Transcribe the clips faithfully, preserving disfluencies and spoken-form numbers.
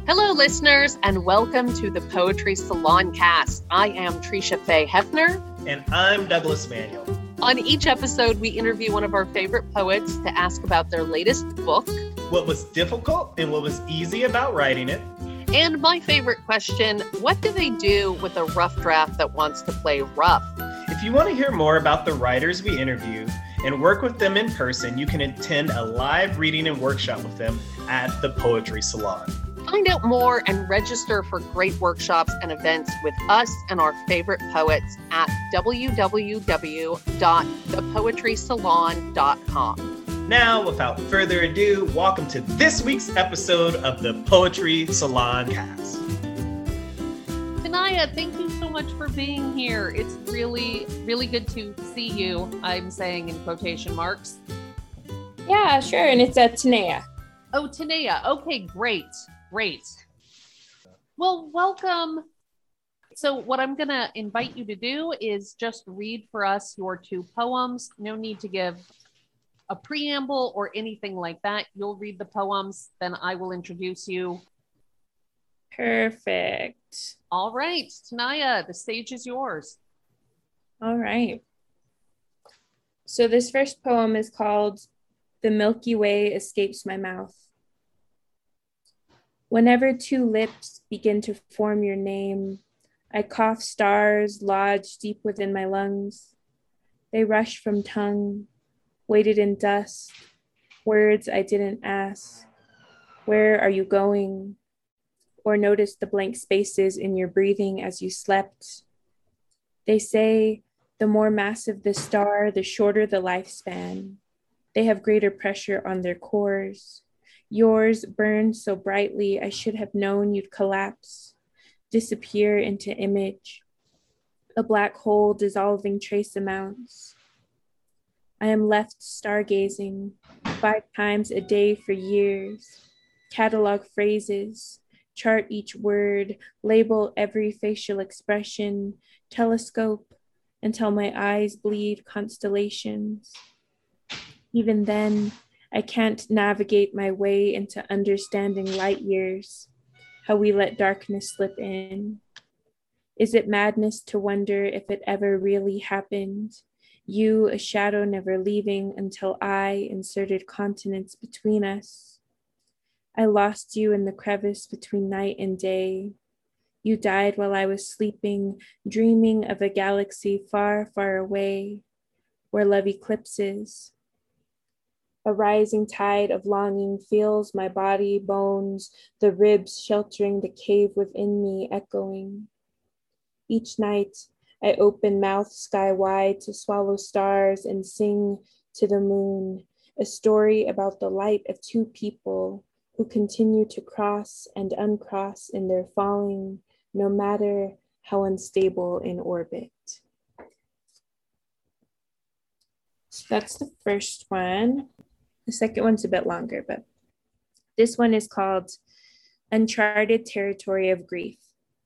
Hello, listeners, and welcome to the Poetry Salon Cast. I am Trisha Faye Hefner. And I'm Douglas Manuel. On each episode, we interview one of our favorite poets to ask about their latest book, what was difficult and what was easy about writing it, and my favorite question, what do they do with a rough draft that wants to play rough? If you want to hear more about the writers we interview and work with them in person, you can attend a live reading and workshop with them at the Poetry Salon. Find out more and register for great workshops and events with us and our favorite poets at w w w dot the poetry salon dot com. Now, without further ado, welcome to this week's episode of the Poetry Salon Cast. Tanaya, thank you so much for being here. It's really, really good to see you, I'm saying in quotation marks. Yeah, sure, and it's a uh, Tanea. Oh, Tanea. Okay, great. Great. Well, welcome. So what I'm going to invite you to do is just read for us your two poems. No need to give a preamble or anything like that. You'll read the poems, then I will introduce you. Perfect. All right, Tanaya, the stage is yours. All right. So this first poem is called The Milky Way Escapes My Mouth. Whenever two lips begin to form your name, I cough stars lodged deep within my lungs. They rush from tongue, weighted in dust, words I didn't ask. Where are you going? Or notice the blank spaces in your breathing as you slept. They say the more massive the star, the shorter the lifespan. They have greater pressure on their cores. Yours burned so brightly, I should have known you'd collapse, disappear into image, a black hole dissolving trace amounts. I am left stargazing five times a day for years, catalog phrases, chart each word, label every facial expression, telescope until my eyes bleed constellations. Even then, I can't navigate my way into understanding light years, how we let darkness slip in. Is it madness to wonder if it ever really happened? You, a shadow never leaving until I inserted continents between us. I lost you in the crevice between night and day. You died while I was sleeping, dreaming of a galaxy far, far away, where love eclipses. A rising tide of longing fills my body, bones, the ribs sheltering the cave within me echoing. Each night, I open mouth sky wide to swallow stars and sing to the moon, a story about the light of two people who continue to cross and uncross in their falling, no matter how unstable in orbit. So that's the first one. The second one's a bit longer, but this one is called Uncharted Territory of Grief.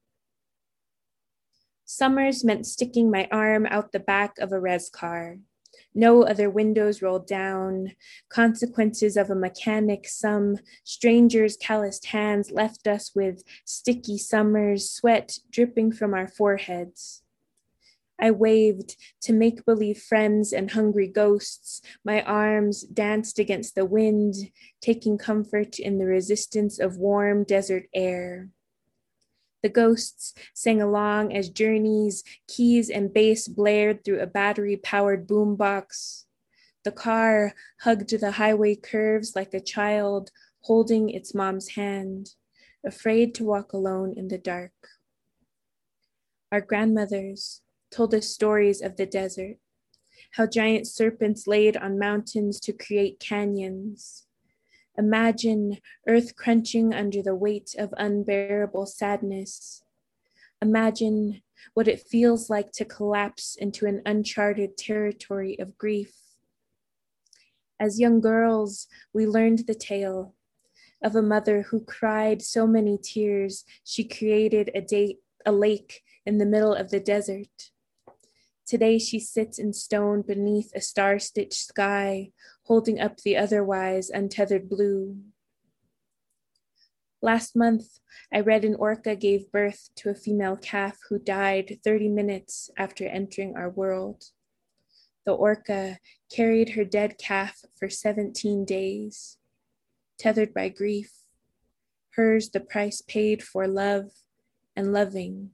Summers meant sticking my arm out the back of a res car. No other windows rolled down. Consequences of a mechanic, some strangers' calloused hands left us with sticky summers, sweat dripping from our foreheads. I waved to make-believe friends and hungry ghosts. My arms danced against the wind, taking comfort in the resistance of warm desert air. The ghosts sang along as journeys, keys and bass blared through a battery-powered boombox. The car hugged the highway curves like a child holding its mom's hand, afraid to walk alone in the dark. Our grandmothers told us stories of the desert, how giant serpents laid on mountains to create canyons. Imagine earth crunching under the weight of unbearable sadness. Imagine what it feels like to collapse into an uncharted territory of grief. As young girls, we learned the tale of a mother who cried so many tears she created a, date, a lake in the middle of the desert. Today she sits in stone beneath a star-stitched sky, holding up the otherwise untethered blue. Last month, I read an orca gave birth to a female calf who died thirty minutes after entering our world. The orca carried her dead calf for seventeen days, tethered by grief, hers the price paid for love and loving.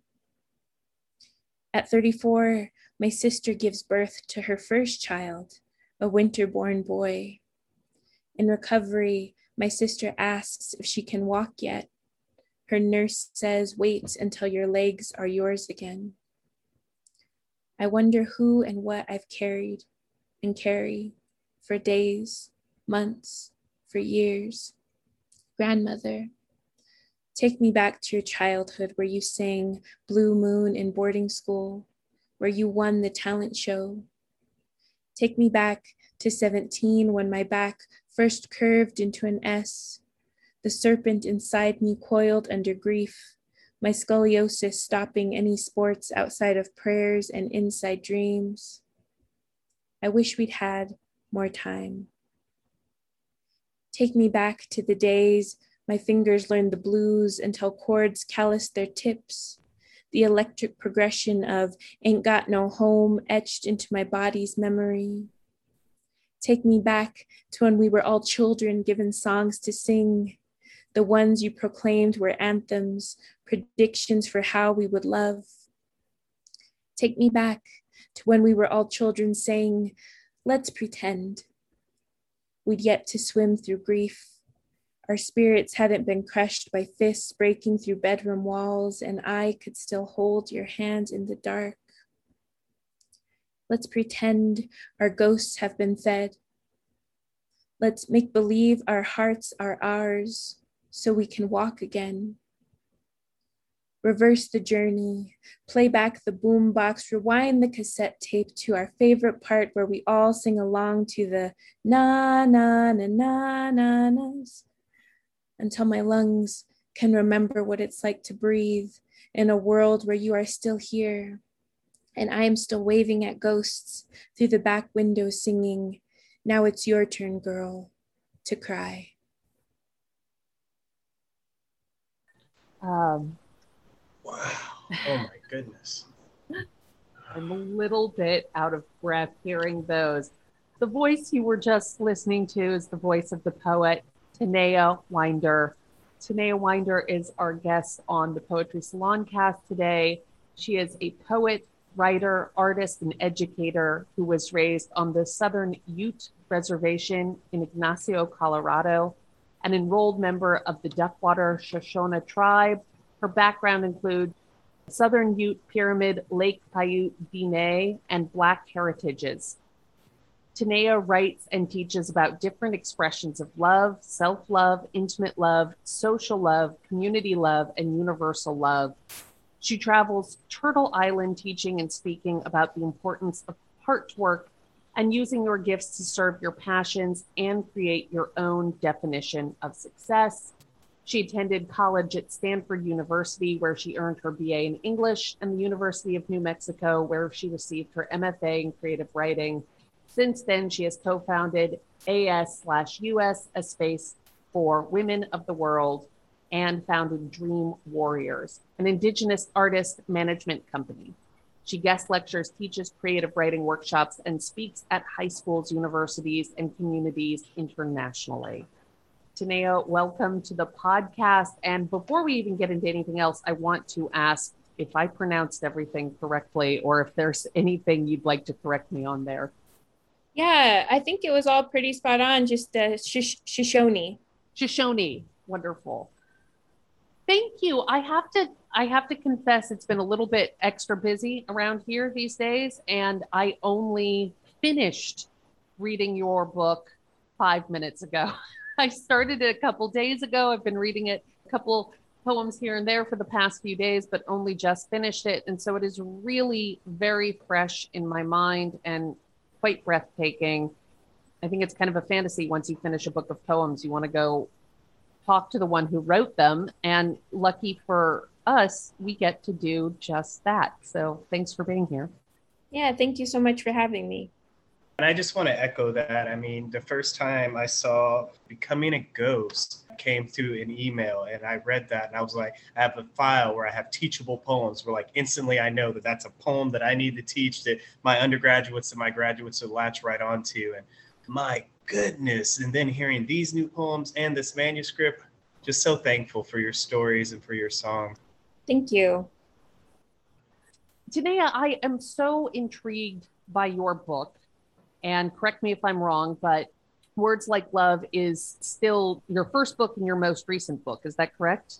At thirty-four, my sister gives birth to her first child, a winter-born boy. In recovery, my sister asks if she can walk yet. Her nurse says, wait until your legs are yours again. I wonder who and what I've carried and carry for days, months, for years. Grandmother, take me back to your childhood where you sang Blue Moon in boarding school, where you won the talent show. Take me back to seventeen when my back first curved into an S. The serpent inside me coiled under grief, my scoliosis stopping any sports outside of prayers and inside dreams. I wish we'd had more time. Take me back to the days my fingers learned the blues until chords calloused their tips, the electric progression of Ain't Got No Home etched into my body's memory. Take me back to when we were all children given songs to sing. The ones you proclaimed were anthems, predictions for how we would love. Take me back to when we were all children saying, let's pretend. We'd yet to swim through grief. Our spirits hadn't been crushed by fists breaking through bedroom walls, and I could still hold your hand in the dark. Let's pretend our ghosts have been fed. Let's make believe our hearts are ours so we can walk again. Reverse the journey, play back the boombox, rewind the cassette tape to our favorite part where we all sing along to the na na na na na na's until my lungs can remember what it's like to breathe in a world where you are still here and I am still waving at ghosts through the back window singing, now it's your turn, girl, to cry. Um, Wow. Oh my goodness. I'm a little bit out of breath hearing those. The voice you were just listening to is the voice of the poet Tanea Winder. Tanea Winder is our guest on the Poetry Salon cast today. She is a poet, writer, artist, and educator who was raised on the Southern Ute Reservation in Ignacio, Colorado, an enrolled member of the Duckwater Shoshone tribe. Her background includes Southern Ute Pyramid, Lake Paiute Diné, and Black heritages. Tanea writes and teaches about different expressions of love, self-love, intimate love, social love, community love, and universal love. She travels Turtle Island teaching and speaking about the importance of heart work and using your gifts to serve your passions and create your own definition of success. She attended college at Stanford University, where she earned her B A in English, and the University of New Mexico, where she received her M F A in creative writing. Since then, she has co-founded A S slash U S, a space for women of the world, and founded Dream Warriors, an Indigenous artist management company. She guest lectures, teaches creative writing workshops, and speaks at high schools, universities, and communities internationally. Tanea, welcome to the podcast. And before we even get into anything else, I want to ask if I pronounced everything correctly or if there's anything you'd like to correct me on there. Yeah, I think it was all pretty spot on, just the Shish- Shoshone. Shoshone, wonderful. Thank you. I have to I have to confess it's been a little bit extra busy around here these days, and I only finished reading your book five minutes ago. I started it a couple days ago. I've been reading it, a couple poems here and there for the past few days, but only just finished it. And so it is really very fresh in my mind and quite breathtaking. I think it's kind of a fantasy once you finish a book of poems. You want to go talk to the one who wrote them. And lucky for us, we get to do just that. So thanks for being here. Yeah, thank you so much for having me. And I just want to echo that. I mean, the first time I saw Becoming a Ghost, came through an email, and I read that and I was like, I have a file where I have teachable poems where like instantly I know that that's a poem that I need to teach, that my undergraduates and my graduates will latch right onto. And my goodness. And then hearing these new poems and this manuscript, just so thankful for your stories and for your songs. Thank you. Janaea, I am so intrigued by your book, and correct me if I'm wrong, but Words Like Love is still your first book and your most recent book. Is that correct?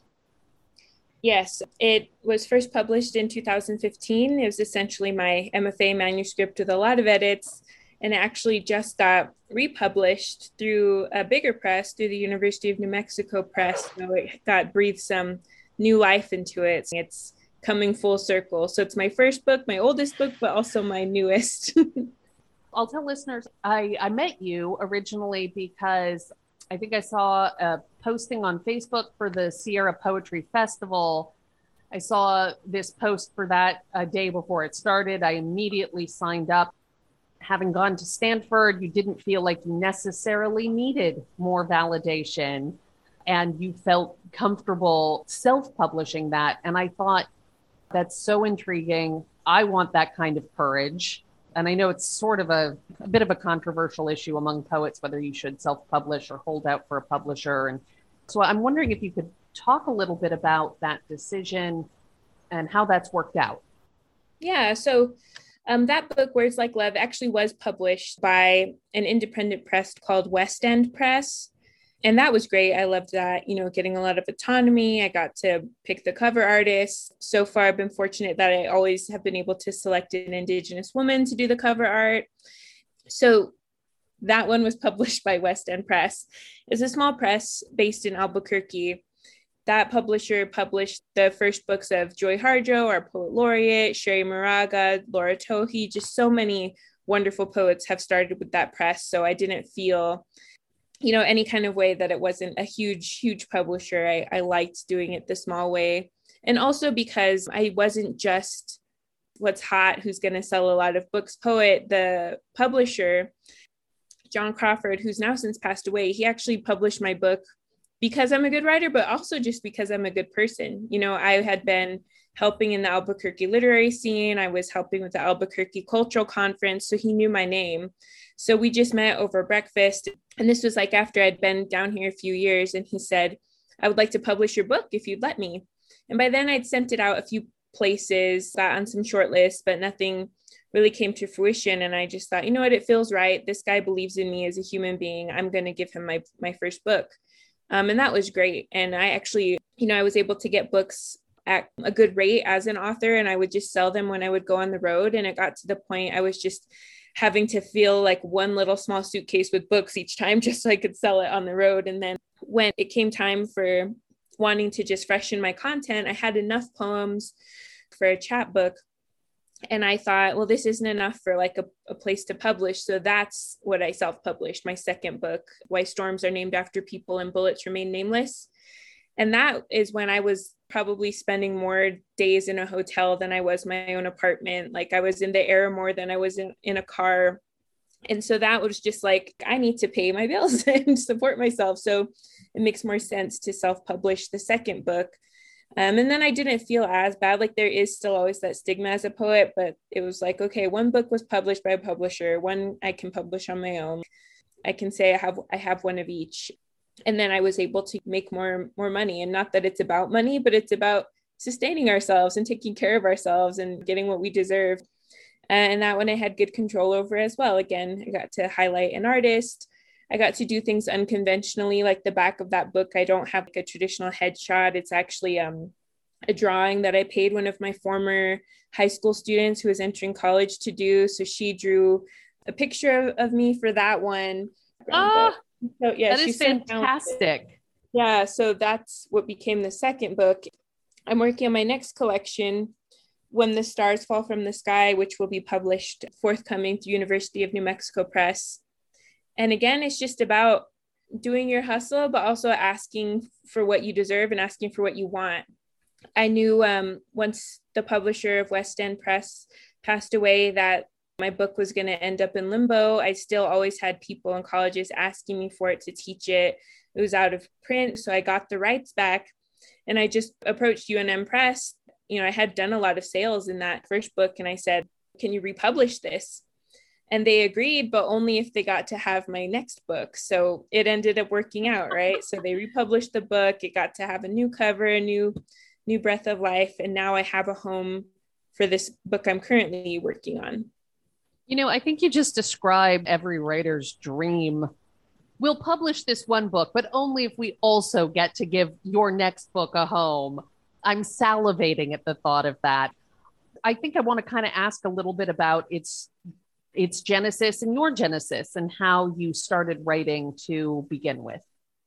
Yes, it was first published in two thousand fifteen. It was essentially my M F A manuscript with a lot of edits, and it actually just got republished through a bigger press, through the University of New Mexico Press. So it got breathed some new life into it. It's coming full circle. So it's my first book, my oldest book, but also my newest. I'll tell listeners, I, I met you originally because I think I saw a posting on Facebook for the Sierra Poetry Festival. I saw this post for that a day before it started. I immediately signed up. Having gone to Stanford, you didn't feel like you necessarily needed more validation, and you felt comfortable self-publishing that. And I thought, that's so intriguing. I want that kind of courage. And I know it's sort of a, a bit of a controversial issue among poets, whether you should self-publish or hold out for a publisher. And so I'm wondering if you could talk a little bit about that decision and how that's worked out. Yeah, so um, that book, Words Like Love, actually was published by an independent press called West End Press. And that was great. I loved that, you know, getting a lot of autonomy. I got to pick the cover artist. So far, I've been fortunate that I always have been able to select an Indigenous woman to do the cover art. So that one was published by West End Press. It's a small press based in Albuquerque. That publisher published the first books of Joy Harjo, our poet laureate, Sherry Moraga, Laura Tohi. Just so many wonderful poets have started with that press. So I didn't feel, you know, any kind of way that it wasn't a huge, huge publisher. I, I liked doing it the small way. And also because I wasn't just what's hot, who's going to sell a lot of books poet. The publisher, John Crawford, who's now since passed away, he actually published my book because I'm a good writer, but also just because I'm a good person. You know, I had been helping in the Albuquerque literary scene. I was helping with the Albuquerque Cultural Conference. So he knew my name. So we just met over breakfast. And this was like after I'd been down here a few years. And he said, I would like to publish your book if you'd let me. And by then I'd sent it out a few places, got on some short lists, but nothing really came to fruition. And I just thought, you know what, it feels right. This guy believes in me as a human being. I'm going to give him my, my first book. Um, and that was great. And I actually, you know, I was able to get books at a good rate as an author, and I would just sell them when I would go on the road. And it got to the point I was just having to feel like one little small suitcase with books each time just so I could sell it on the road. And then when it came time for wanting to just freshen my content, I had enough poems for a chapbook. And I thought, well, this isn't enough for like a, a place to publish. So that's what I self-published, my second book, Why Storms Are Named After People and Bullets Remain Nameless. And that is when I was probably spending more days in a hotel than I was my own apartment. Like I was in the air more than I was in, in a car. And so that was just like, I need to pay my bills and support myself. So it makes more sense to self-publish the second book. Um, and then I didn't feel as bad. Like there is still always that stigma as a poet, but it was like, okay, one book was published by a publisher, one I can publish on my own. I can say I have I have one of each. And then I was able to make more, more money. And not that it's about money, but it's about sustaining ourselves and taking care of ourselves and getting what we deserve. And that one I had good control over as well. Again, I got to highlight an artist. I got to do things unconventionally, like the back of that book. I don't have like a traditional headshot. It's actually um, a drawing that I paid one of my former high school students who was entering college to do. So she drew a picture of, of me for that one. Ah, so, yeah, that is fantastic. Yeah, so that's what became the second book. I'm working on my next collection, When the Stars Fall from the Sky, which will be published forthcoming through University of New Mexico Press. And again, it's just about doing your hustle, but also asking for what you deserve and asking for what you want. I knew um, once the publisher of West End Press passed away that my book was going to end up in limbo. I still always had people in colleges asking me for it to teach it. it was out of print. So I got the rights back and I just approached U N M Press. You know, I had done a lot of sales in that first book and I said, can you republish this? And they agreed, but only if they got to have my next book. So it ended up working out, right? So they republished the book. It got to have a new cover, a new, new breath of life. And now I have a home for this book I'm currently working on. You know, I think you just described every writer's dream. We'll publish this one book, but only if we also get to give your next book a home. I'm salivating at the thought of that. I think I want to kind of ask a little bit about its its genesis and your genesis and how you started writing to begin with.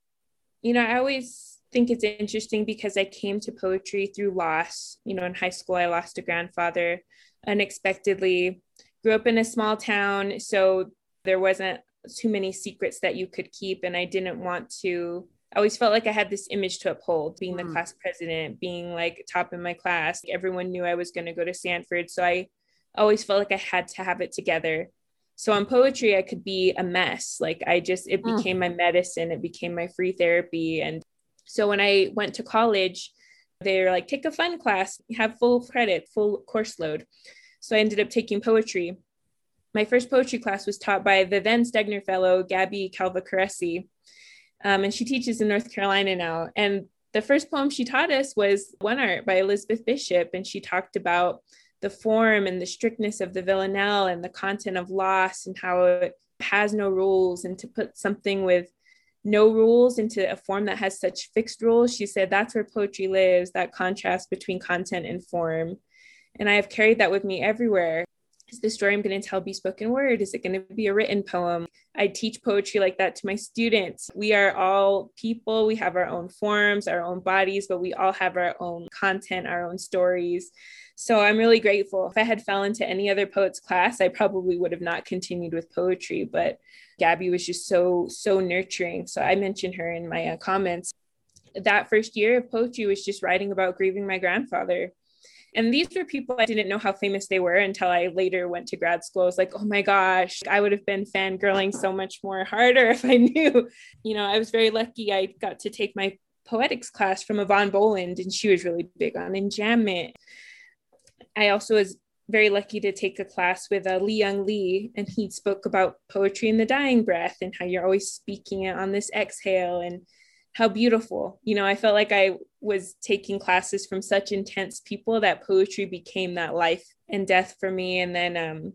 You know, I always think it's interesting because I came to poetry through loss. You know, in high school, I lost a grandfather unexpectedly. Grew up in a small town, so there wasn't too many secrets that you could keep. And I didn't want to, I always felt like I had this image to uphold, being mm. the class president, being like top in my class. Everyone knew I was going to go to Stanford. So I always felt like I had to have it together. So on poetry, I could be a mess. Like I just, it mm. became my medicine. It became my free therapy. And so when I went to college, they were like, take a fun class, have full credit, full course load. So I ended up taking poetry. My first poetry class was taught by the then Stegner Fellow, Gabby Calva-Caresi. Um, and she teaches in North Carolina now. And the first poem she taught us was One Art by Elizabeth Bishop. And she talked about the form and the strictness of the villanelle and the content of loss and how it has no rules. And to put something with no rules into a form that has such fixed rules, she said, that's where poetry lives, that contrast between content and form. And I have carried that with me everywhere. Is the story I'm going to tell be spoken word? Is it going to be a written poem? I teach poetry like that to my students. We are all people. We have our own forms, our own bodies, but we all have our own content, our own stories. So I'm really grateful. If I had fell into any other poet's class, I probably would have not continued with poetry, but Gabby was just so, so nurturing. So I mentioned her in my uh, comments. That first year of poetry was just writing about grieving my grandfather. And these were people I didn't know how famous they were until I later went to grad school. I was like, oh my gosh, I would have been fangirling so much more harder if I knew. You know, I was very lucky. I got to take my poetics class from Yvonne Boland, and she was really big on enjambment. I also was very lucky to take a class with uh, Lee Young Lee, and he spoke about poetry in the dying breath and how you're always speaking it on this exhale and how beautiful. You know, I felt like I was taking classes from such intense people that poetry became that life and death for me. And then um,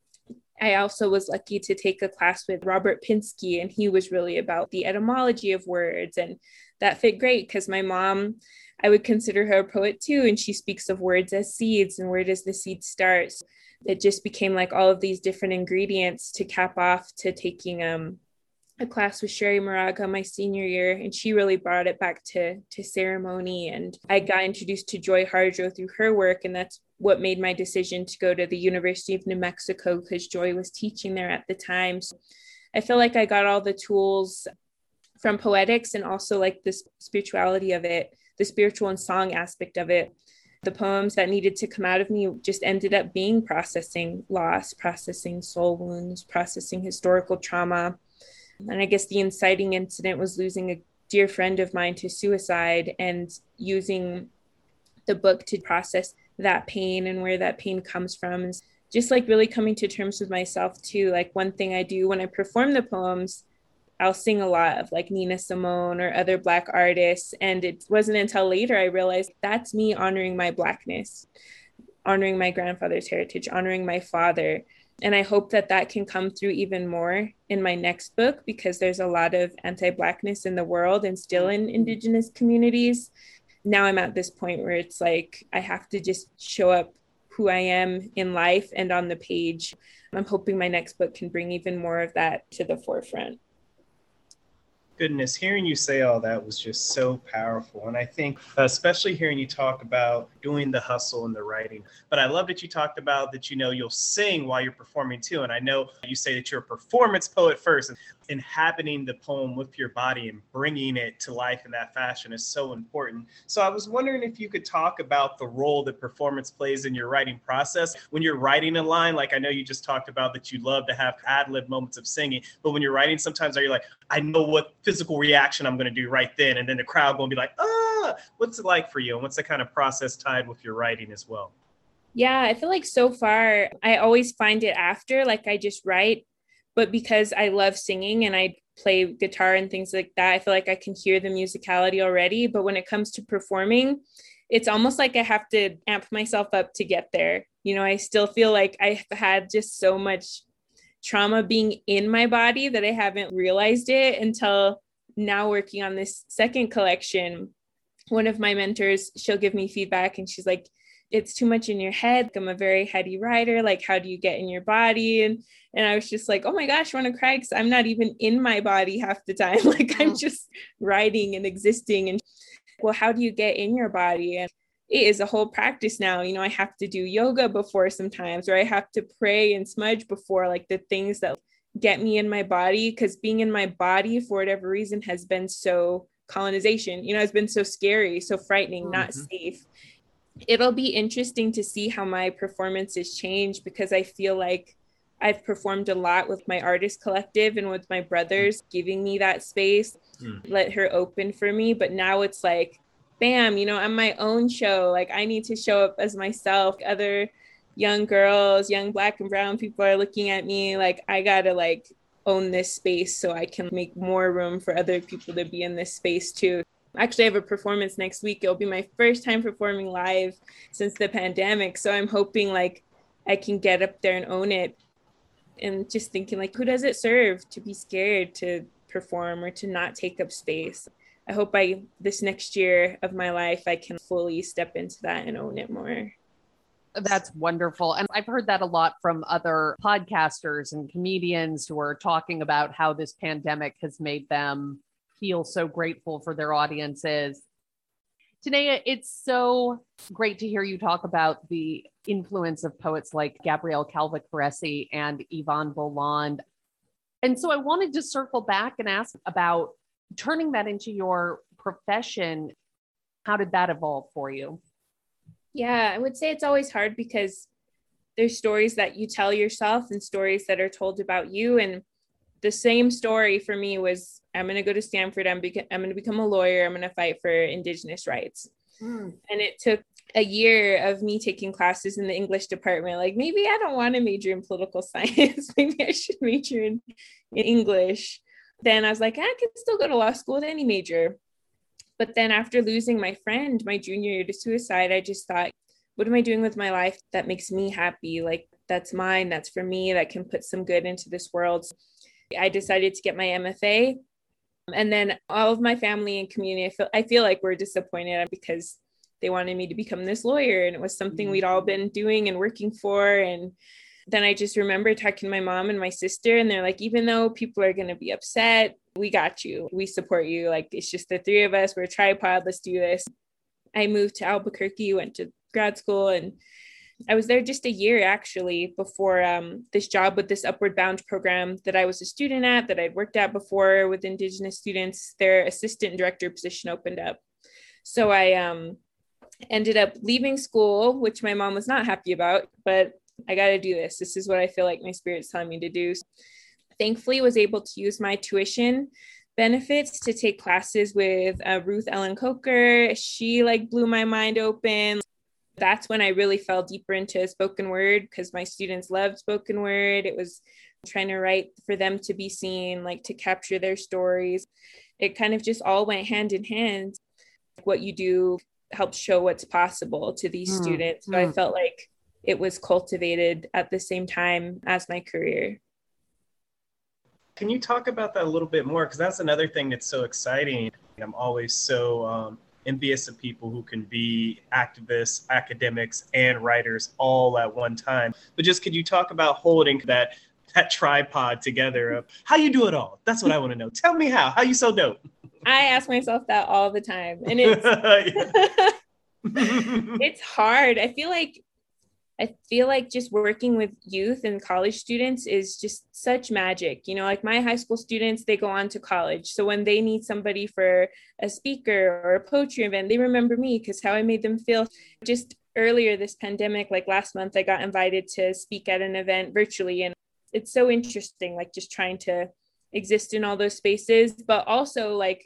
I also was lucky to take a class with Robert Pinsky, and he was really about the etymology of words. And that fit great because my mom, I would consider her a poet too. And she speaks of words as seeds, and where does the seed start? So it just became like all of these different ingredients to cap off to taking um, a class with Sherry Moraga my senior year, and she really brought it back to, to ceremony. And I got introduced to Joy Harjo through her work, and that's what made my decision to go to the University of New Mexico, because Joy was teaching there at the time. So I feel like I got all the tools from poetics and also like the spirituality of it, the spiritual and song aspect of it. The poems that needed to come out of me just ended up being processing loss, processing soul wounds, processing historical trauma. And I guess the inciting incident was losing a dear friend of mine to suicide, and using the book to process that pain and where that pain comes from. And just like really coming to terms with myself too. Like one thing I do when I perform the poems, I'll sing a lot of like Nina Simone or other Black artists. And it wasn't until later I realized that's me honoring my Blackness, honoring my grandfather's heritage, honoring my father. And I hope that that can come through even more in my next book, because there's a lot of anti-Blackness in the world and still in Indigenous communities. Now I'm at this point where it's like, I have to just show up who I am in life and on the page. I'm hoping my next book can bring even more of that to the forefront. Goodness, hearing you say all that was just so powerful. And I think especially hearing you talk about doing the hustle and the writing. But I love that you talked about that, you know, you'll sing while you're performing too. And I know you say that you're a performance poet first. inhabiting the poem with your body and bringing it to life in that fashion is so important. So I was wondering if you could talk about the role that performance plays in your writing process. When you're writing a line, like I know you just talked about that you love to have ad-lib moments of singing, but when you're writing, sometimes are you like, I know what physical reaction I'm going to do right then, and then the crowd going to be like, ah, what's it like for you? And what's the kind of process tied with your writing as well? Yeah, I feel like so far, I always find it after, like I just write, but because I love singing and I play guitar and things like that, I feel like I can hear the musicality already. But when it comes to performing, it's almost like I have to amp myself up to get there. You know, I still feel like I've had just so much trauma being in my body that I haven't realized it until now working on this second collection. One of my mentors, she'll give me feedback and she's like, it's too much in your head. I'm a very heady writer. Like, how do you get in your body? And and I was just like, oh my gosh, I want to cry because I'm not even in my body half the time. Like I'm just writing and existing. And well, how do you get in your body? And it is a whole practice now. You know, I have to do yoga before sometimes, or I have to pray and smudge before, like the things that get me in my body. Because being in my body for whatever reason has been so colonization, you know, it's been so scary, so frightening, mm-hmm. not safe. It'll be interesting to see how my performances change because I feel like I've performed a lot with my artist collective and with my brothers, giving me that space, mm. let her open for me. But now it's like, bam, you know, I'm my own show. Like I need to show up as myself. Other young girls, young Black and brown people are looking at me like I gotta like own this space so I can make more room for other people to be in this space too. Actually, I have a performance next week. It'll be my first time performing live since the pandemic. So I'm hoping like I can get up there and own it. And just thinking like, who does it serve to be scared to perform or to not take up space? I hope I, this next year of my life, I can fully step into that and own it more. That's wonderful. And I've heard that a lot from other podcasters and comedians who are talking about how this pandemic has made them feel so grateful for their audiences. Tanea, it's so great to hear you talk about the influence of poets like Gabrielle Calvac-Barresi and Yvonne Boland. And so I wanted to circle back and ask about turning that into your profession. How did that evolve for you? Yeah, I would say it's always hard because there's stories that you tell yourself and stories that are told about you. And the same story for me was, I'm going to go to Stanford. I'm, beca- I'm going to become a lawyer. I'm going to fight for Indigenous rights. Mm. And it took a year of me taking classes in the English department. Like, maybe I don't want to major in political science. Maybe I should major in, in English. Then I was like, I can still go to law school with any major. But then after losing my friend, my junior year to suicide, I just thought, what am I doing with my life that makes me happy? Like, that's mine. That's for me. That can put some good into this world. I decided to get my M F A. And then all of my family and community, I feel, I feel like we're disappointed because they wanted me to become this lawyer. And it was something we'd all been doing and working for. And then I just remember talking to my mom and my sister, and they're like, even though people are going to be upset, we got you. We support you. Like, it's just the three of us. We're a tripod. Let's do this. I moved to Albuquerque, went to grad school, and I was there just a year actually before um, this job with this Upward Bound program that I was a student at, that I'd worked at before with Indigenous students. Their assistant director position opened up. So I um, ended up leaving school, which my mom was not happy about, but I got to do this. This is what I feel like my spirit's telling me to do. Thankfully, was able to use my tuition benefits to take classes with uh, Ruth Ellen Coker. She like blew my mind open. That's when I really fell deeper into spoken word because my students loved spoken word. It was trying to write for them to be seen, like to capture their stories. It kind of just all went hand in hand. What you do helps show what's possible to these mm, students. So mm. I felt like it was cultivated at the same time as my career. Can you talk about that a little bit more? Because that's another thing that's so exciting. I'm always so um, envious of people who can be activists, academics, and writers all at one time. But just could you talk about holding that that tripod together of how you do it all? That's what I want to know. Tell me how. How you so dope? I ask myself that all the time. And it's, it's hard. I feel like I feel like just working with youth and college students is just such magic. You know, like my high school students, they go on to college. So when they need somebody for a speaker or a poetry event, they remember me because how I made them feel. Just earlier this pandemic, like last month, I got invited to speak at an event virtually. And it's so interesting, like just trying to exist in all those spaces, but also like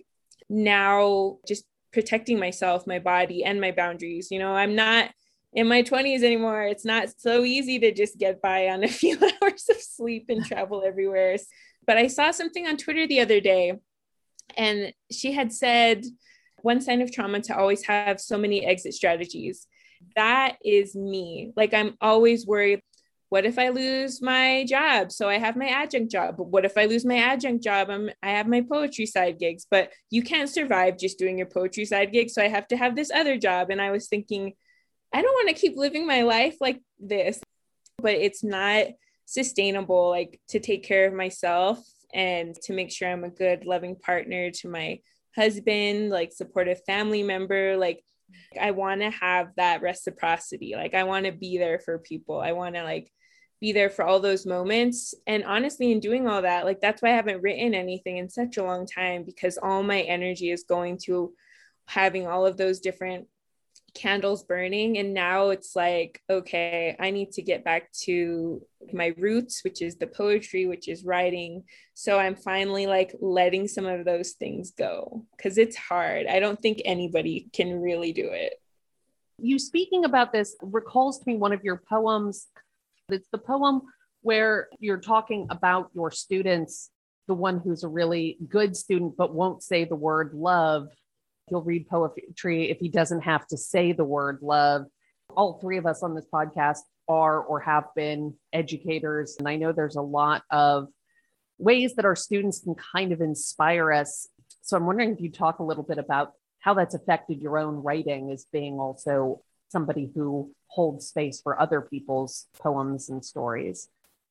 now just protecting myself, my body, and my boundaries. You know, I'm not in my twenties anymore. It's not so easy to just get by on a few hours of sleep and travel everywhere. But I saw something on Twitter the other day, and she had said, one sign of trauma to always have so many exit strategies. That is me. Like, I'm always worried, what if I lose my job? So I have my adjunct job. But what if I lose my adjunct job? I'm, I have my poetry side gigs, but you can't survive just doing your poetry side gig. So I have to have this other job. And I was thinking, I don't want to keep living my life like this, but it's not sustainable, like to take care of myself and to make sure I'm a good, loving partner to my husband, like supportive family member. Like, I want to have that reciprocity. Like, I want to be there for people. I want to like be there for all those moments. And honestly, in doing all that, like, that's why I haven't written anything in such a long time, because all my energy is going to having all of those different candles burning. And now it's like, okay, I need to get back to my roots, which is the poetry, which is writing. So I'm finally like letting some of those things go, because it's hard. I don't think anybody can really do it. You speaking about this recalls to me one of your poems. It's the poem where you're talking about your students, the one who's a really good student but won't say the word love. He'll read poetry if he doesn't have to say the word love. All three of us on this podcast are or have been educators. And I know there's a lot of ways that our students can kind of inspire us. So I'm wondering if you talk a little bit about how that's affected your own writing as being also somebody who holds space for other people's poems and stories.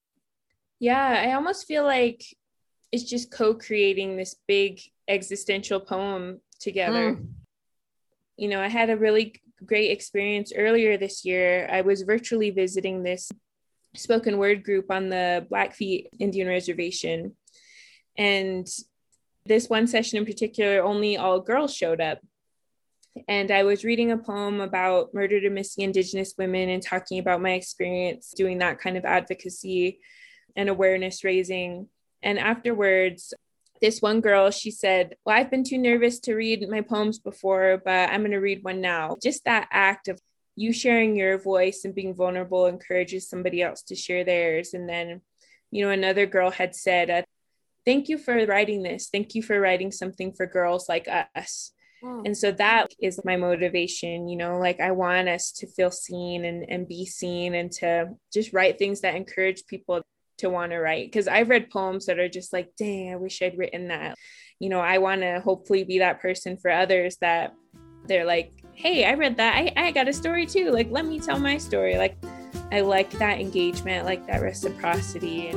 Yeah, I almost feel like it's just co-creating this big existential poem together. Mm. You know, I had a really great experience earlier this year. I was virtually visiting this spoken word group on the Blackfeet Indian Reservation. And this one session in particular, only all girls showed up. And I was reading a poem about murdered and missing Indigenous women and talking about my experience doing that kind of advocacy and awareness raising. And afterwards, this one girl, she said, well, I've been too nervous to read my poems before, but I'm going to read one now. Just that act of you sharing your voice and being vulnerable encourages somebody else to share theirs. And then, you know, another girl had said, uh, thank you for writing this. Thank you for writing something for girls like us. Mm. And so that is my motivation, you know, like I want us to feel seen and, and be seen and to just write things that encourage people to want to write. Because I've read poems that are just like, dang, I wish I'd written that. You know, I want to hopefully be that person for others that they're like, hey, I read that. I, I got a story too. Like, let me tell my story. Like, I like that engagement, like that reciprocity.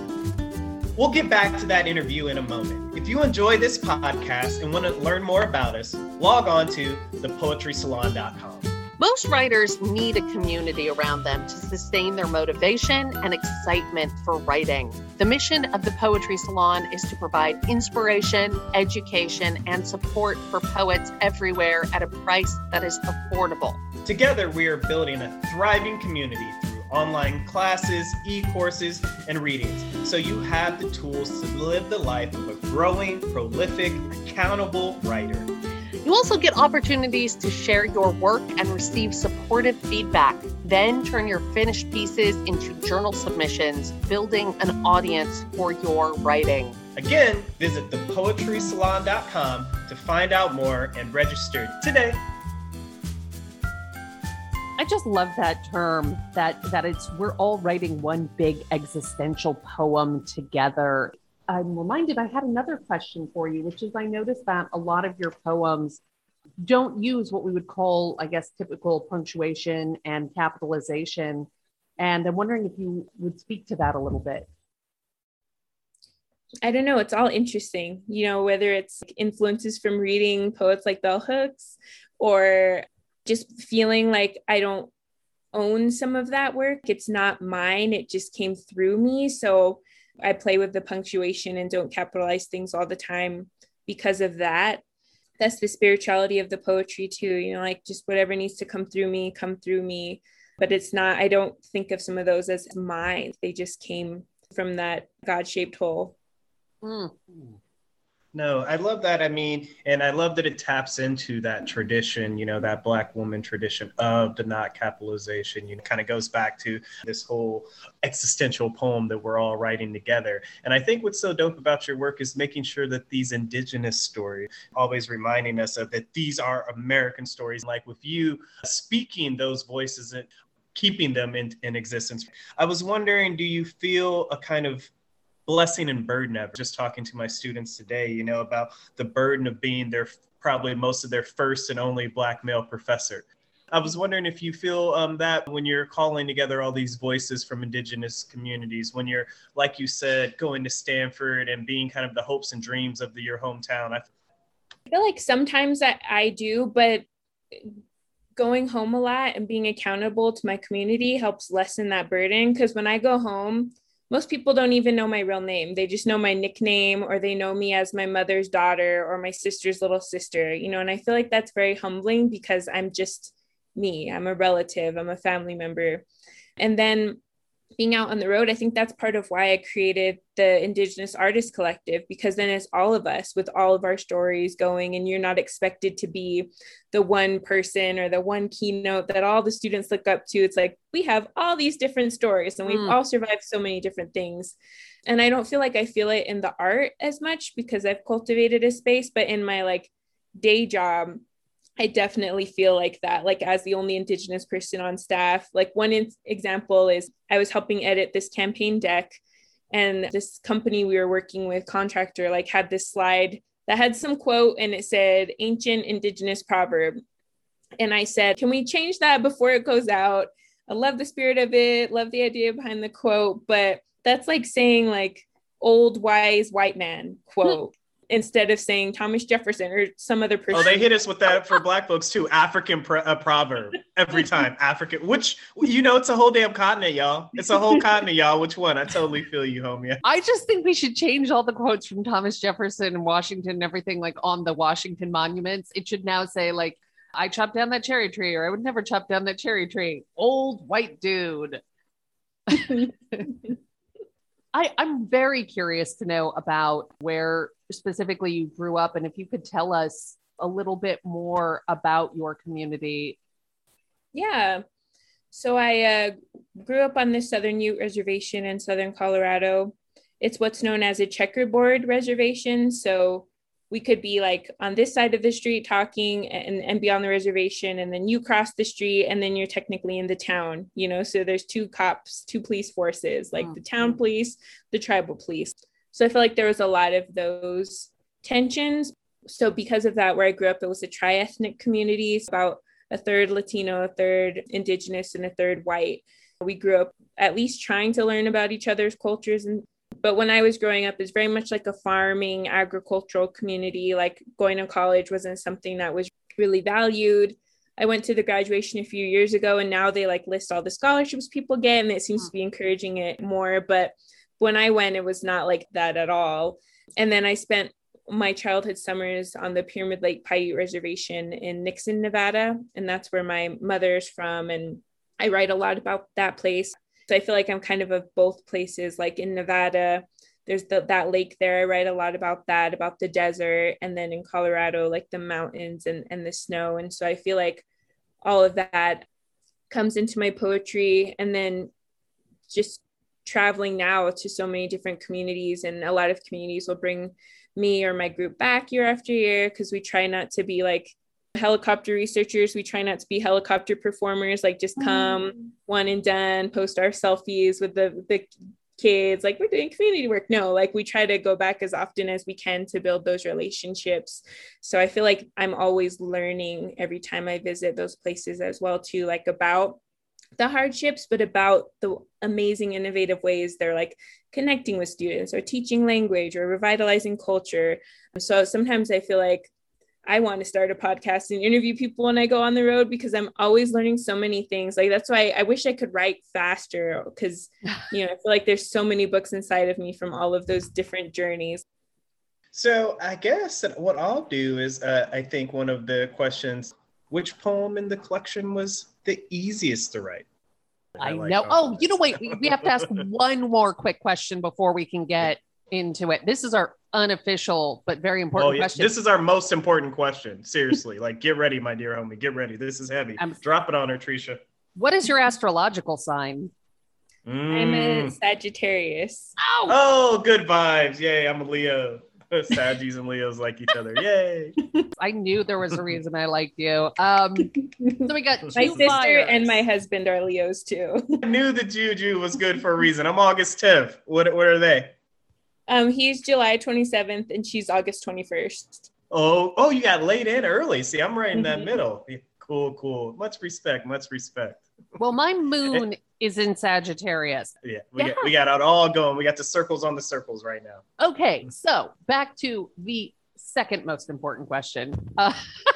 We'll get back to that interview in a moment. If you enjoy this podcast and want to learn more about us, log on to the poetry salon dot com. Most writers need a community around them to sustain their motivation and excitement for writing. The mission of the Poetry Salon is to provide inspiration, education, and support for poets everywhere at a price that is affordable. Together, we are building a thriving community through online classes, e-courses, and readings, so you have the tools to live the life of a growing, prolific, accountable writer. You also get opportunities to share your work and receive supportive feedback. Then turn your finished pieces into journal submissions, building an audience for your writing. Again, visit the poetry salon dot com to find out more and register today. I just love that term, that that it's we're all writing one big existential poem together. I'm reminded I had another question for you, which is I noticed that a lot of your poems don't use what we would call, I guess, typical punctuation and capitalization. And I'm wondering if you would speak to that a little bit. I don't know. It's all interesting, you know, whether it's influences from reading poets like Bell Hooks or just feeling like I don't own some of that work. It's not mine. It just came through me. So I play with the punctuation and don't capitalize things all the time because of that. That's the spirituality of the poetry too, you know, like just whatever needs to come through me, come through me. But it's not, I don't think of some of those as mine. They just came from that God-shaped hole. Mm. No, I love that. I mean, and I love that it taps into that tradition, you know, that Black woman tradition of the not capitalization. You know, kind of goes back to this whole existential poem that we're all writing together. And I think what's so dope about your work is making sure that these Indigenous stories, always reminding us of that these are American stories. Like with you speaking those voices and keeping them in, in existence. I was wondering, do you feel a kind of blessing and burden ever? Just talking to my students today, you know, about the burden of being their probably most of their first and only Black male professor. I was wondering if you feel um, that when you're calling together all these voices from Indigenous communities, when you're, like you said, going to Stanford and being kind of the hopes and dreams of the, your hometown. I feel like sometimes I, I do, but going home a lot and being accountable to my community helps lessen that burden. Because when I go home, most people don't even know my real name. They just know my nickname, or they know me as my mother's daughter or my sister's little sister, you know, and I feel like that's very humbling because I'm just me. I'm a relative, I'm a family member. And then being out on the road, I think that's part of why I created the Indigenous Artists Collective, because then it's all of us with all of our stories going, and you're not expected to be the one person or the one keynote that all the students look up to. It's like, we have all these different stories and we've mm. all survived so many different things. And I don't feel like I feel it in the art as much because I've cultivated a space, but in my like day job, I definitely feel like that, like as the only Indigenous person on staff. Like one in- example is I was helping edit this campaign deck, and this company we were working with, contractor, like had this slide that had some quote and it said ancient Indigenous proverb. And I said, can we change that before it goes out? I love the spirit of it, love the idea behind the quote, but that's like saying like old wise white man quote. Instead of saying Thomas Jefferson or some other person. Oh, they hit us with that for Black folks too. African pro- uh, proverb every time. African, which, you know, it's a whole damn continent, y'all. It's a whole continent, y'all. Which one? I totally feel you, homie. I just think we should change all the quotes from Thomas Jefferson and Washington and everything like on the Washington monuments. It should now say like, I chopped down that cherry tree, or I would never chop down that cherry tree. Old white dude. I, I'm very curious to know about where specifically you grew up, and if you could tell us a little bit more about your community. Yeah. So I uh, grew up on the Southern Ute Reservation in Southern Colorado. It's what's known as a checkerboard reservation. So we could be like on this side of the street talking and, and be on the reservation, and then you cross the street and then you're technically in the town, you know, so there's two cops, two police forces, like mm-hmm. the town police, the tribal police. So I feel like there was a lot of those tensions. So because of that, where I grew up, it was a tri-ethnic community, about a third Latino, a third Indigenous, and a third white. We grew up at least trying to learn about each other's cultures. And But when I was growing up, it's very much like a farming, agricultural community. Like going to college wasn't something that was really valued. I went to the graduation a few years ago, and now they like list all the scholarships people get, and it seems to be encouraging it more. But when I went, it was not like that at all. And then I spent my childhood summers on the Pyramid Lake Paiute Reservation in Nixon, Nevada. And that's where my mother's from. And I write a lot about that place. So I feel like I'm kind of of both places. Like in Nevada, there's the, that lake there. I write a lot about that, about the desert. And then in Colorado, like the mountains and, and the snow. And so I feel like all of that comes into my poetry. And then just traveling now to so many different communities, and a lot of communities will bring me or my group back year after year, because we try not to be like helicopter researchers. We try not to be helicopter performers, like just come mm. one and done, post our selfies with the, the kids, like we're doing community work. No, like we try to go back as often as we can to build those relationships. So I feel like I'm always learning every time I visit those places as well too, like about the hardships, but about the amazing innovative ways they're like connecting with students or teaching language or revitalizing culture. So sometimes I feel like I want to start a podcast and interview people when I go on the road, because I'm always learning so many things. Like, that's why I wish I could write faster, because, you know, I feel like there's so many books inside of me from all of those different journeys. So I guess what I'll do is, uh, I think one of the questions, which poem in the collection was the easiest to write? I, I like know. Oh, you know, wait, compliments. we, we have to ask one more quick question before we can get into it. This is our unofficial but very important Oh, yeah. question. This is our most important question. Seriously, like, get ready, my dear homie. Get ready. This is heavy. I'm- Drop it on her, Trisha. What is your astrological sign? I'm a Mm. Sagittarius. Oh, Oh, good vibes. Yay, I'm a Leo. Sagittarius and Leos like each other. Yay. I knew there was a reason I liked you. Um, so we got two My sister flyers. and my husband are Leos too. I knew the juju was good for a reason. I'm August tenth. What, what are they? Um, he's July twenty-seventh and she's August twenty-first. Oh, oh, you got late and early. See, I'm right in that Mhm. middle. Yeah, cool, cool. Much respect, much respect. Well, my moon is in Sagittarius. Yeah, we Yeah. got we got it all going. We got the circles on the circles right now. Okay, so back to the second most important question. Uh,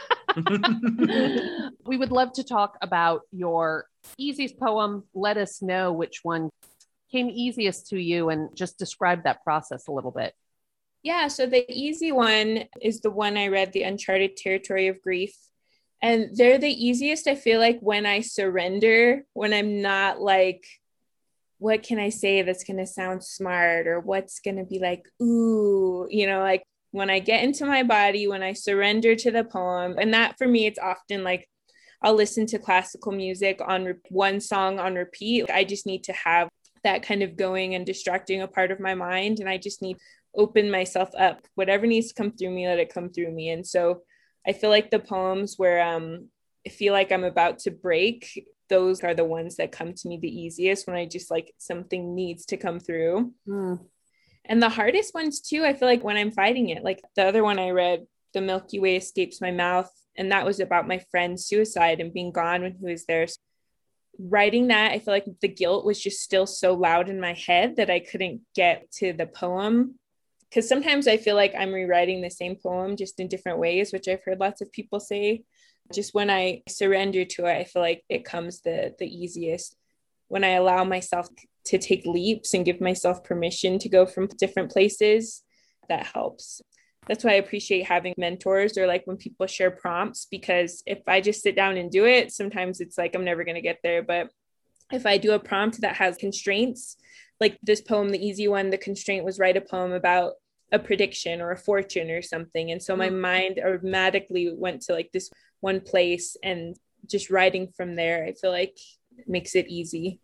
we would love to talk about your easiest poem. Let us know which one came easiest to you and just describe that process a little bit. Yeah, so the easy one is the one I read, The Uncharted Territory of Grief. And they're the easiest, I feel like, when I surrender, when I'm not like, what can I say that's going to sound smart, or what's going to be like, ooh, you know, like when I get into my body, when I surrender to the poem. And that for me, it's often like, I'll listen to classical music on re- one song on repeat. I just need to have that kind of going and distracting a part of my mind. And I just need to open myself up. Whatever needs to come through me, let it come through me. And so I feel like the poems where um, I feel like I'm about to break, those are the ones that come to me the easiest, when I just like something needs to come through. Mm. And the hardest ones too, I feel like when I'm fighting it, like the other one I read, The Milky Way Escapes My Mouth. And that was about my friend's suicide and being gone when he was there. So writing that, I feel like the guilt was just still so loud in my head that I couldn't get to the poem. Because sometimes I feel like I'm rewriting the same poem just in different ways, which I've heard lots of people say. Just when I surrender to it, I feel like it comes the the easiest. When I allow myself to take leaps and give myself permission to go from different places, that helps. That's why I appreciate having mentors, or like when people share prompts, because if I just sit down and do it, sometimes it's like I'm never going to get there. But if I do a prompt that has constraints, like this poem, the easy one, the constraint was write a poem about a prediction or a fortune or something. And so my mind automatically went to like this one place, and just writing from there, I feel like makes it easy.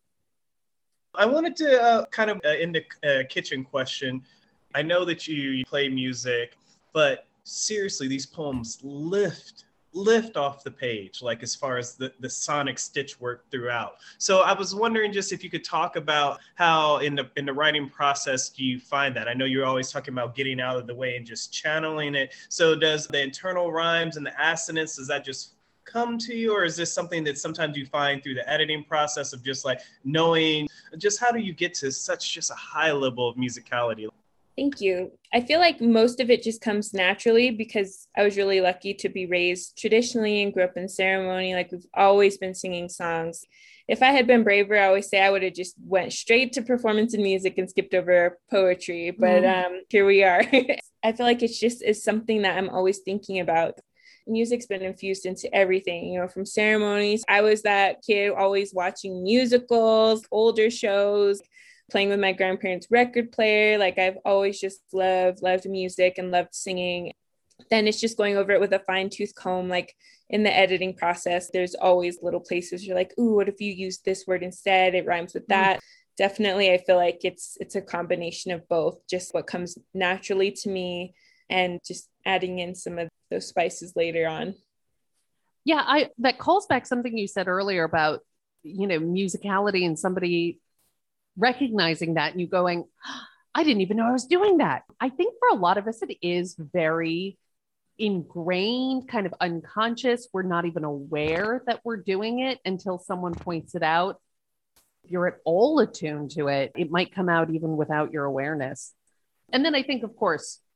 I wanted to uh, kind of uh, in the uh, kitchen question. I know that you play music, but seriously, these poems lift lift off the page, like as far as the, the sonic stitch work throughout. So I was wondering just if you could talk about how in the in the writing process do you find that? I know you're always talking about getting out of the way and just channeling it. So does the internal rhymes and the assonance, does that just come to you, or is this something that sometimes you find through the editing process of just like knowing, just how do you get to such just a high level of musicality? Thank you. I feel like most of it just comes naturally, because I was really lucky to be raised traditionally and grew up in ceremony. Like we've always been singing songs. If I had been braver, I always say I would have just went straight to performance and music and skipped over poetry. But Mm. um, here we are. I feel like it's just is something that I'm always thinking about. Music's been infused into everything, you know, from ceremonies. I was that kid always watching musicals, older shows, playing with my grandparents' record player. Like I've always just loved, loved music and loved singing. Then it's just going over it with a fine tooth comb. Like in the editing process, there's always little places you're like, ooh, what if you use this word instead? It rhymes with that. Mm. Definitely, I feel like it's it's a combination of both, just what comes naturally to me and just adding in some of those spices later on. Yeah, I that calls back something you said earlier about, you know, musicality and somebody recognizing that and you going, I didn't even know I was doing that. I think for a lot of us, it is very ingrained, kind of unconscious. We're not even aware that we're doing it until someone points it out. If you're at all attuned to it, it might come out even without your awareness. And then I think, of course,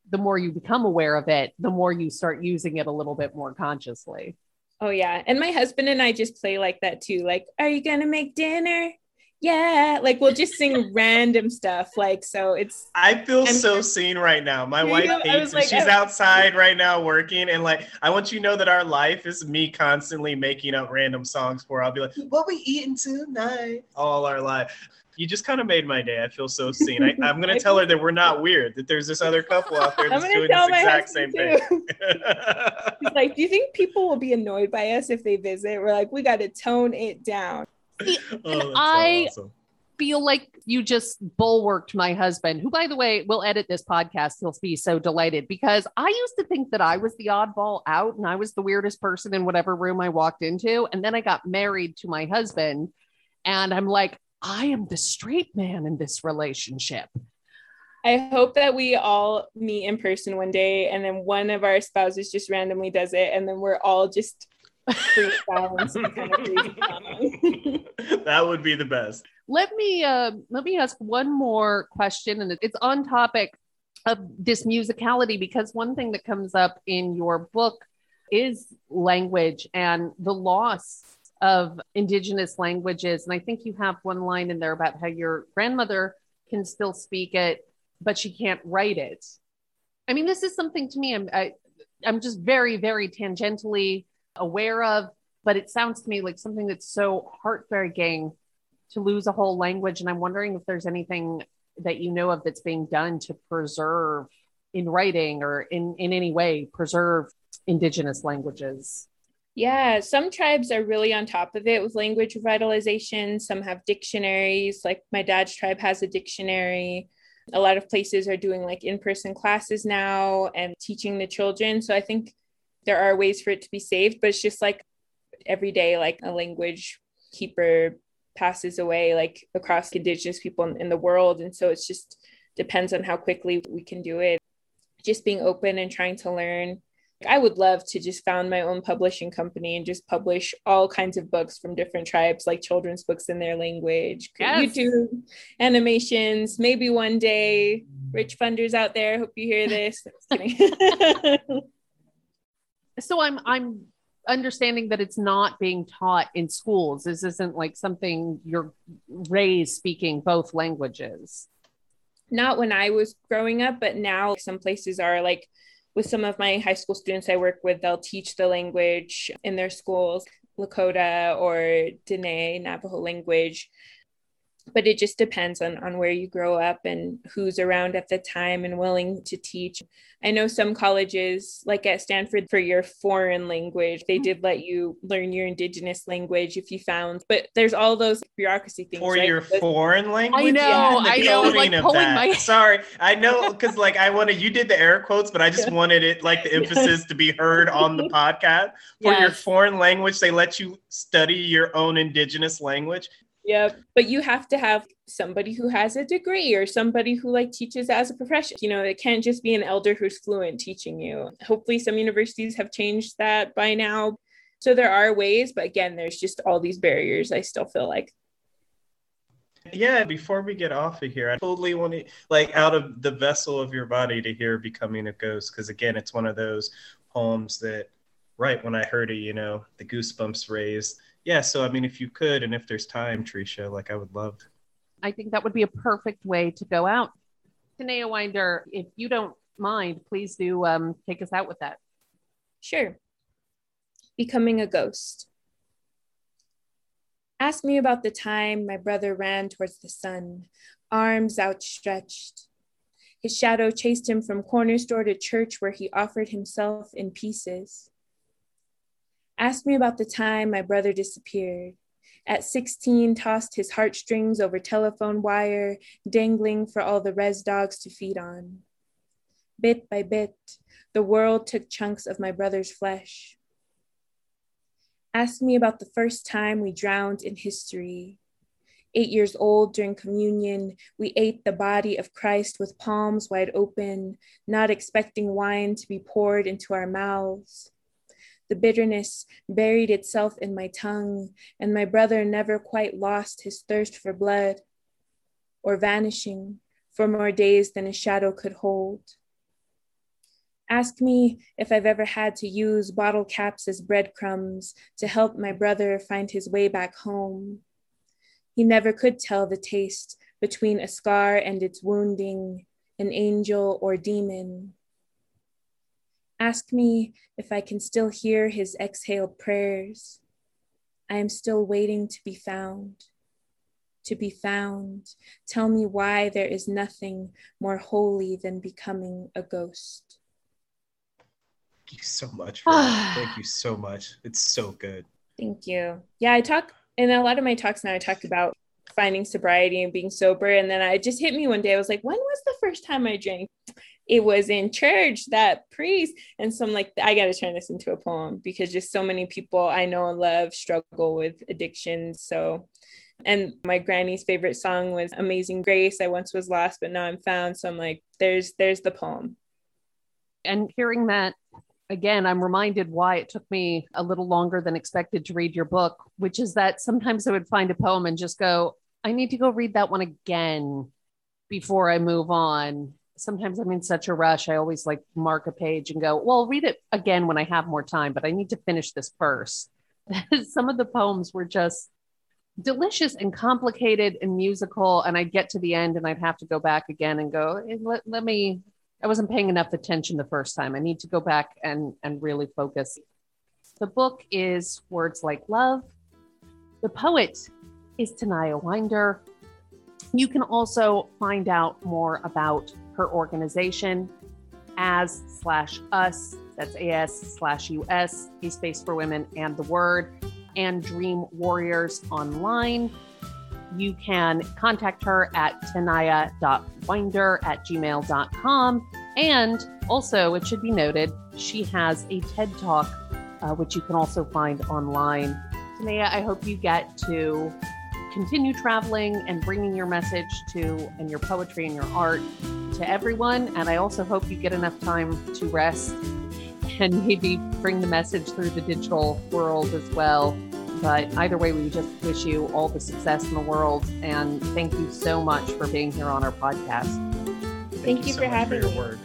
the more you become aware of it, the more you start using it a little bit more consciously. Oh yeah. And my husband and I just play like that too. Like, are you going to make dinner? Yeah. Like we'll just sing random stuff. Like, so it's, I feel I'm, so seen right now. My you wife know, I hates was it. like, She's I- outside right now working. And like, I want you to know that our life is me constantly making up random songs for her. I'll be like, what we eating tonight? All our life. You just kind of made my day. I feel so seen. I, I'm going to tell her that we're not weird, that there's this other couple out there I'm that's gonna doing tell this my exact same husband thing. He's like, do you think people will be annoyed by us if they visit? We're like, we got to tone it down. See, Oh, and that's I so awesome. feel like you just bulwarked my husband, who, by the way, will edit this podcast. He'll be so delighted, because I used to think that I was the oddball out and I was the weirdest person in whatever room I walked into. And then I got married to my husband, and I'm like, I am the straight man in this relationship. I hope that we all meet in person one day, and then one of our spouses just randomly does it, and then we're all just freestyling some kind of crazy song. That would be the best. Let me uh, let me ask one more question, and it's on topic of this musicality, because one thing that comes up in your book is language and the loss of Indigenous languages. And I think you have one line in there about how your grandmother can still speak it, but she can't write it. I mean, this is something to me I'm I, I'm just very, very tangentially aware of, but it sounds to me like something that's so heartbreaking to lose a whole language. And I'm wondering if there's anything that you know of that's being done to preserve in writing or in, in any way preserve Indigenous languages. Yeah, some tribes are really on top of it with language revitalization. Some have dictionaries, like my dad's tribe has a dictionary. A lot of places are doing like in-person classes now and teaching the children. So I think there are ways for it to be saved, but it's just like every day, like a language keeper passes away, like across Indigenous people in, in the world. And so it's just depends on how quickly we can do it. Just being open and trying to learn. I would love to just found my own publishing company and just publish all kinds of books from different tribes, like children's books in their language, Yes. YouTube animations. Maybe one day, rich funders out there, hope you hear this. Just kidding. So I'm I'm understanding that it's not being taught in schools. This isn't like something you're raised speaking both languages. Not when I was growing up, but now some places are like, with some of my high school students I work with, they'll teach the language in their schools, Lakota or Dene, Navajo language. But it just depends on, on where you grow up and who's around at the time and willing to teach. I know some colleges, like at Stanford, for your foreign language, they did let you learn your Indigenous language if you found, but there's all those bureaucracy things. For right? your Those, foreign language? I know, Yeah, I the know, I'm, coding like, of pulling that. my- Sorry, I know, because like I wanted, you did the air quotes, but I just Yeah. wanted it, like the emphasis to be heard on the podcast. For your Yes. foreign language, they let you study your own Indigenous language. Yep. But you have to have somebody who has a degree or somebody who like teaches as a profession. You know, it can't just be an elder who's fluent teaching you. Hopefully some universities have changed that by now. So there are ways, but again, there's just all these barriers, I still feel like. Yeah, before we get off of here, I totally want to, like, out of the vessel of your body to hear Becoming a Ghost, because again, it's one of those poems that, right when I heard it, you know, the goosebumps raised. Yeah, so I mean, if you could, and if there's time, Trisha, like I would love. I think that would be a perfect way to go out. Tanea Winder, if you don't mind, please do um, take us out with that. Sure. Becoming a Ghost. Ask me about the time my brother ran towards the sun, arms outstretched. His shadow chased him from corner store to church where he offered himself in pieces. Ask me about the time my brother disappeared. At sixteen, tossed his heartstrings over telephone wire, dangling for all the res dogs to feed on. Bit by bit, the world took chunks of my brother's flesh. Ask me about the first time we drowned in history. Eight years old during communion, we ate the body of Christ with palms wide open, not expecting wine to be poured into our mouths. The bitterness buried itself in my tongue, and my brother never quite lost his thirst for blood, or vanishing for more days than a shadow could hold. Ask me if I've ever had to use bottle caps as breadcrumbs to help my brother find his way back home. He never could tell the taste between a scar and its wounding, an angel or demon. Ask me if I can still hear his exhaled prayers. I am still waiting to be found. To be found. Tell me why there is nothing more holy than becoming a ghost. Thank you so much for that. Thank you so much. It's so good. Thank you. Yeah, I talk in a lot of my talks now, I talk about finding sobriety and being sober. And then I just hit me one day. I was like, when was the first time I drank? It was in church, that priest. And so I'm like, I got to turn this into a poem because just so many people I know and love struggle with addiction. So, and my granny's favorite song was Amazing Grace. I once was lost, but now I'm found. So I'm like, there's, there's the poem. And hearing that, again, I'm reminded why it took me a little longer than expected to read your book, which is that sometimes I would find a poem and just go, I need to go read that one again before I move on. Sometimes I'm in such a rush. I always like mark a page and go, well, I'll read it again when I have more time, but I need to finish this first. Some of the poems were just delicious and complicated and musical. And I'd get to the end and I'd have to go back again and go, hey, let, let me, I wasn't paying enough attention the first time. I need to go back and, and really focus. The book is Words Like Love. The poet is Tanaya Winder. You can also find out more about her organization, as slash us, that's A S slash U S, a space for women and the word, and Dream Warriors online. You can contact her at tanaya dot winder at gmail dot com. And also, it should be noted, she has a TED Talk, uh, which you can also find online. Tanaya, I hope you get to continue traveling and bringing your message to, and your poetry and your art to everyone. And I also hope you get enough time to rest and maybe bring the message through the digital world as well. But either way, we just wish you all the success in the world. And thank you so much for being here on our podcast. Thank, thank you, you so for having me. Word.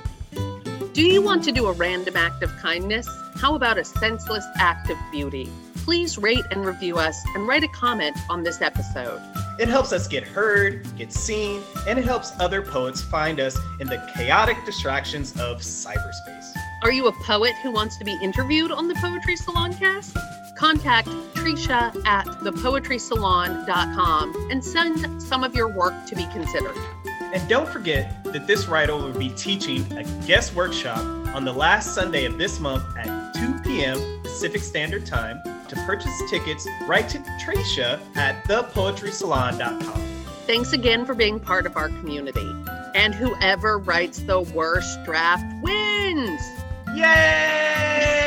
Do you want to do a random act of kindness? How about a senseless act of beauty? Please rate and review us and write a comment on this episode. It helps us get heard, get seen, and it helps other poets find us in the chaotic distractions of cyberspace. Are you a poet who wants to be interviewed on the Poetry Salon Cast? Contact Trisha at the poetry salon dot com and send some of your work to be considered. And don't forget that this writer will be teaching a guest workshop on the last Sunday of this month at two p.m. Pacific Standard Time. To purchase tickets, write to Trisha at the poetry salon dot com. Thanks again for being part of our community. And whoever writes the worst draft wins! Yay!